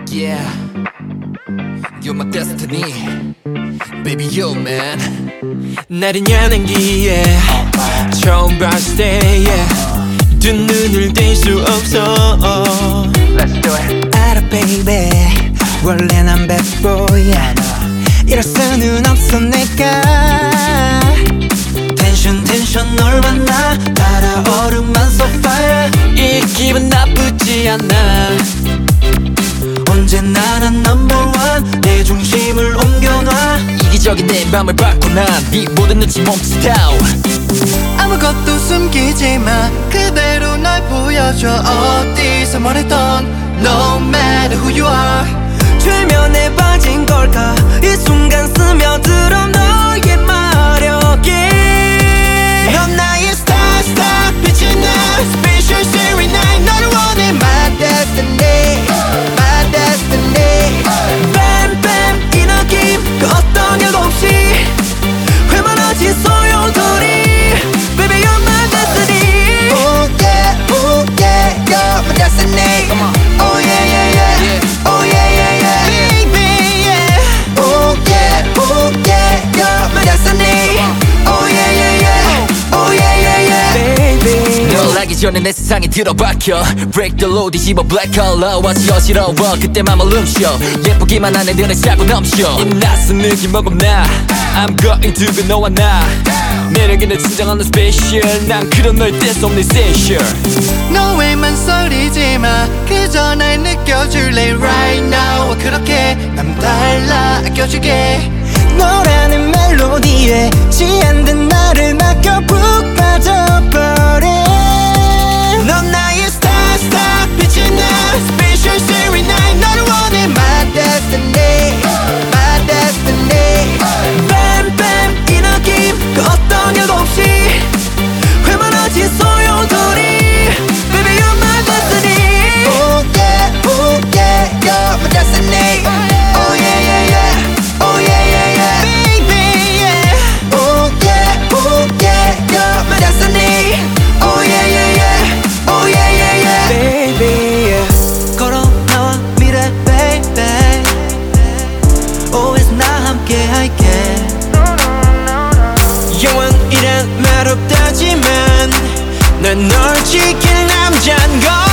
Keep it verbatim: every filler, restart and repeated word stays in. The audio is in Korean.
Yeah, you're my destiny, baby you're man. 나른한 향기에 처음 봤을 때 yeah. 두 눈을 뗄 수 없어. Let's do it. 알아 baby, 원래 난 bad boy. 이럴 수는 없어 내가. 텐션 텐션 널 만나 달아오르만 so fire. 이 기분 나쁘지 않아. 언제나 난 number one. 내 중심을 옮겨놔. 이기적인 내 맘을 바꿔 난 네 모든 눈치 멈추다. 아무것도 숨기지 마. 그대로 날 보여줘. 어디서 말했던 No matter who you are. 최면에 빠진 걸까. 이 순간 스며들어 너의 마력이. 넌 나의 star star 빛이 나 Special series night. 너를 원해 my destiny my destiny. Bam bam 이 느낌 그 어떤 일도 없이 회만하지 소용돌이. Baby you're my destiny. Oh yeah oh yeah you're my destiny. Oh yeah yeah yeah oh yeah yeah yeah baby yeah. Oh yeah oh yeah you're my destiny. Oh yeah yeah yeah oh yeah yeah yeah baby. 널 알기 전에 내 세상에 들어박혀. Break the law 뒤집어 black color. 와지 어지러워 그때만 멈춰. 예쁘기만 한 애들은 자꾸 넘쳐. 이 낯선 느낌 머금나. I'm going to be 너와 나. 매력 있는 진정한 special. 난 그런 너의 뗄수 없는 essential. 너에만 썰리지 마. 그저 날 느껴줄래 right now. 그렇게 난 달라 아껴줄게. 너라는 멜로디에 취한듯 나를 맡겨 푹 빠져버려. 넌 나의 star star 빛이 나 Special series night. 너를 원해 my destiny my destiny. Bam bam 이 느낌 그 어떤 일도 없이 회만하지 소용돌이. Baby you're my destiny. Oh yeah oh yeah you're my destiny. Oh yeah yeah yeah oh yeah yeah yeah baby yeah. Oh yeah oh yeah you're my destiny. Oh yeah yeah yeah oh yeah yeah yeah baby yeah. 걸어 나와 미래 baby. Always 나 함께 할게. 영원이란 말 없다지만 난 널 지킬 남잔 걸.